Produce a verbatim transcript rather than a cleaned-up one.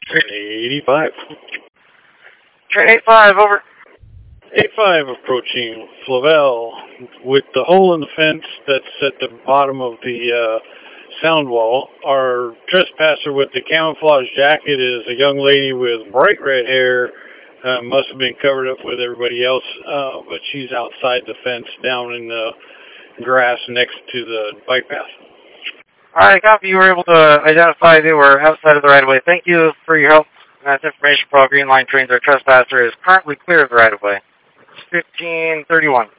Train eighty-five. Train eighty-five, over. eighty-five approaching Flavel with the hole in the fence that's at the bottom of the uh, sound wall. Our trespasser with the camouflage jacket is a young lady with bright red hair. Uh, must have been covered up with everybody else, uh, but she's outside the fence down in the grass next to the bike path. All right, copy. You were able to identify they were outside of the right-of-way. Thank you for your help. That's information for all Green Line trains. Our trespasser is currently clear of the right-of-way. fifteen thirty-one.